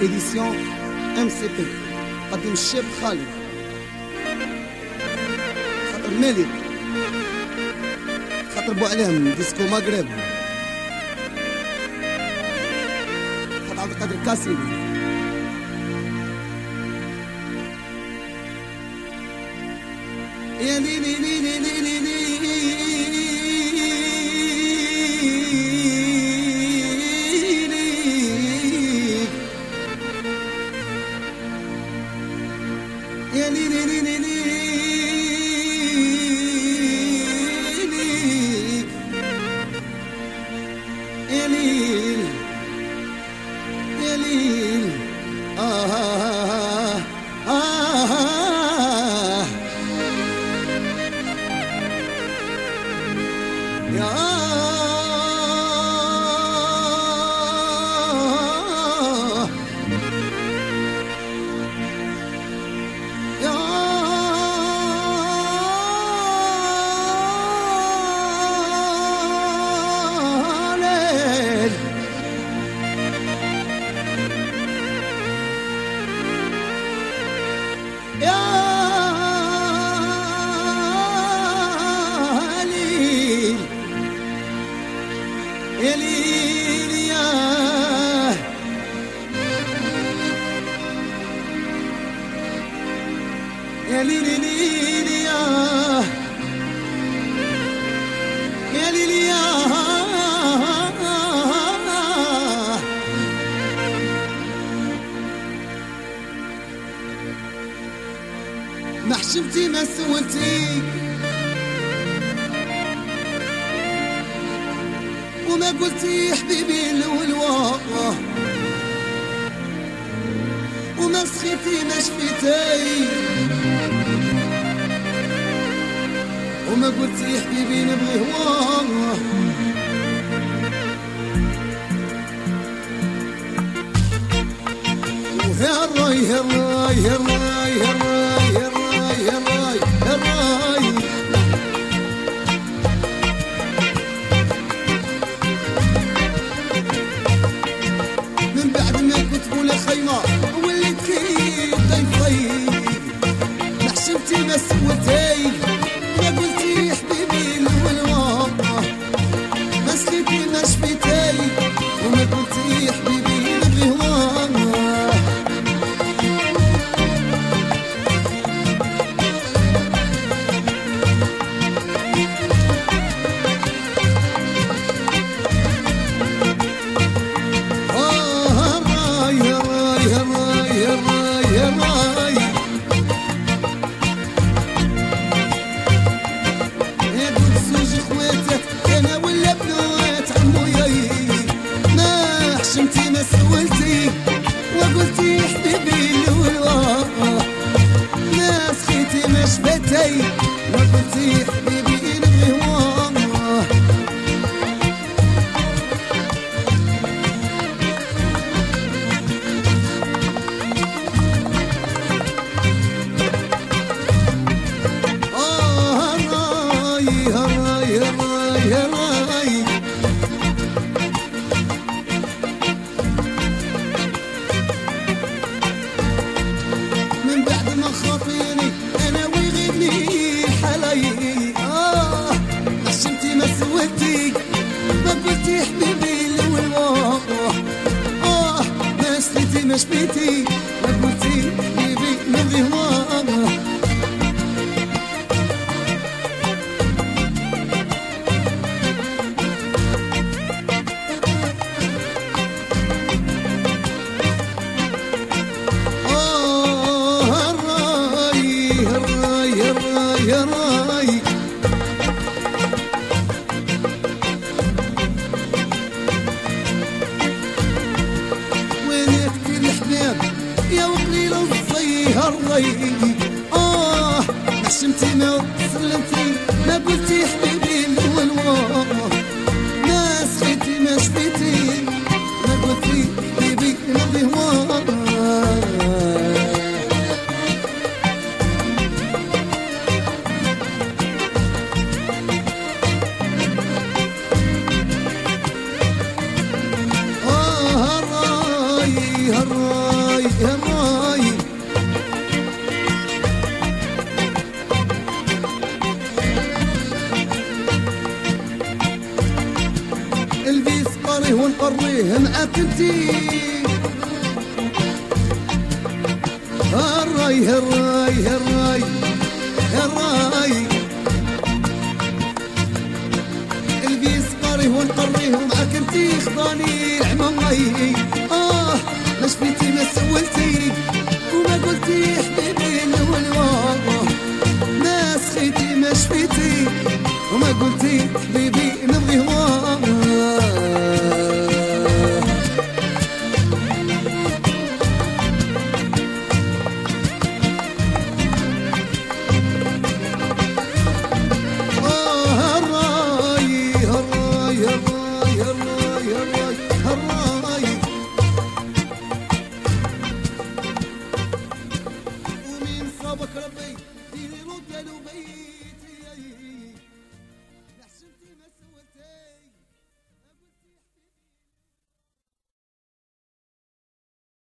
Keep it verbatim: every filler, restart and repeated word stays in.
إديسيون ام سي بي قدم الشيخ خالد خاطر مالك خاطر بوعلام ديسكو مغرب خاطر عبد القادر كاسيني يا لي لي لي لي لي لي لي يا لي لي لي لي لي يا ليل يا ليل آه آه آه يا يا ليل يا يا ليل ليل يا يا ليل يا ما حشمتي ما سولتي وما قلتي يا حبيبي الولواه وما سخيتي ما شفيتي وما قلتي يا حبيبي نبغي هواه ويا الراي يا الراي يا الراي يا الراي يا الراي يا الراي يا الراي وليت كي ضيفي ما حشمتي ما سولتي ما قلتي يا حبيبي الولواه ما سقيتي ما شفيتي وما قلتي يا حبيبي نبغي هواه سولتي وقلتي يا حبيبي الولواه ما سخيتي ما شبتي وقلتي يا حبيبي نبغي هواه آه هراي هراي هراي هراي خاطيني انا ويغني حلاي اه حشمتي ما سولتي ما قلتي يا حبيبي الولواه اه ما سليتي ما شبيتي ما قلتي حبيبي نبغي هواه يا راي وينك كل الحباب يا وقليل الصيهر الراي اه ما حشمتي ما سلمتي ما قلتي يا حبيبي الولواه ما سخيتي ما شفيتي ما قلتي حبيبي نبغي هواه هراي نقريه ونقريه معاك انتي. هالراي هالراي هالراي هالراي البيس قريه ونقريه معاك انتي. خضاني العماي اه ما شفيتي ما سولتي وما قلتي حبيبي الاول والله. ما سخيتي ما شفيتي وما قلتي